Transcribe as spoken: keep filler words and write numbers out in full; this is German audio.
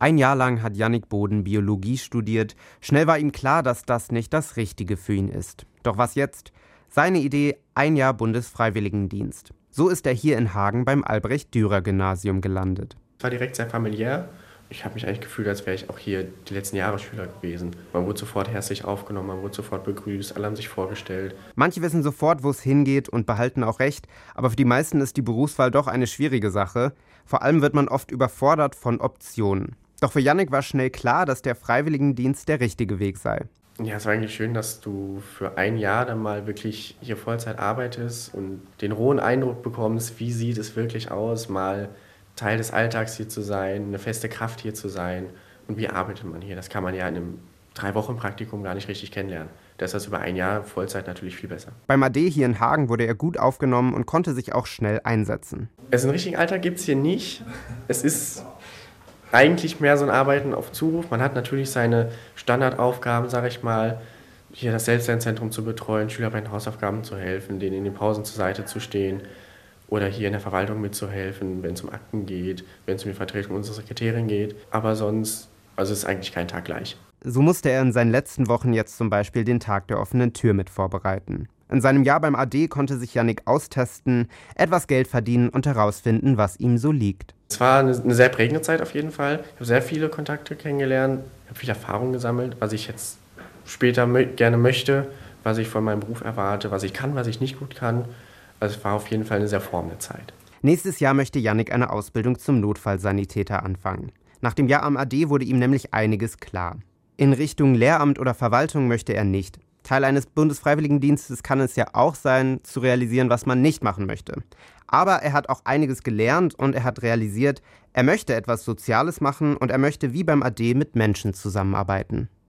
Ein Jahr lang hat Yannick Boden Biologie studiert. Schnell war ihm klar, dass das nicht das Richtige für ihn ist. Doch was jetzt? Seine Idee: ein Jahr Bundesfreiwilligendienst. So ist er hier in Hagen beim Albrecht-Dürer-Gymnasium gelandet. Es war direkt sehr familiär. Ich habe mich eigentlich gefühlt, als wäre ich auch hier die letzten Jahre Schüler gewesen. Man wurde sofort herzlich aufgenommen, man wurde sofort begrüßt, alle haben sich vorgestellt. Manche wissen sofort, wo es hingeht und behalten auch recht, aber für die meisten ist die Berufswahl doch eine schwierige Sache. Vor allem wird man oft überfordert von Optionen. Doch für Yannick war schnell klar, dass der Freiwilligendienst der richtige Weg sei. Ja, es war eigentlich schön, dass du für ein Jahr dann mal wirklich hier Vollzeit arbeitest und den rohen Eindruck bekommst, wie sieht es wirklich aus, mal Teil des Alltags hier zu sein, eine feste Kraft hier zu sein und wie arbeitet man hier. Das kann man ja in einem Drei-Wochen-Praktikum gar nicht richtig kennenlernen. Da ist das über ein Jahr Vollzeit natürlich viel besser. Beim A D hier in Hagen wurde er gut aufgenommen und konnte sich auch schnell einsetzen. Also einen richtigen Alltag gibt es hier nicht. Es ist eigentlich mehr so ein Arbeiten auf Zuruf. Man hat natürlich seine Standardaufgaben, sage ich mal, hier das Selbstlernzentrum zu betreuen, Schüler bei den Hausaufgaben zu helfen, denen in den Pausen zur Seite zu stehen oder hier in der Verwaltung mitzuhelfen, wenn es um Akten geht, wenn es um die Vertretung unserer Sekretärin geht. Aber sonst, also ist eigentlich kein Tag gleich. So musste er in seinen letzten Wochen jetzt zum Beispiel den Tag der offenen Tür mit vorbereiten. In seinem Jahr beim A D konnte sich Yannick austesten, etwas Geld verdienen und herausfinden, was ihm so liegt. Es war eine, eine sehr prägende Zeit auf jeden Fall. Ich habe sehr viele Kontakte kennengelernt, habe viel Erfahrung gesammelt, was ich jetzt später mö- gerne möchte, was ich von meinem Beruf erwarte, was ich kann, was ich nicht gut kann. Also es war auf jeden Fall eine sehr formende Zeit. Nächstes Jahr möchte Yannick eine Ausbildung zum Notfallsanitäter anfangen. Nach dem Jahr am A D wurde ihm nämlich einiges klar. In Richtung Lehramt oder Verwaltung möchte er nicht. Teil eines Bundesfreiwilligendienstes kann es ja auch sein, zu realisieren, was man nicht machen möchte. Aber er hat auch einiges gelernt und er hat realisiert, er möchte etwas Soziales machen und er möchte wie beim A D mit Menschen zusammenarbeiten.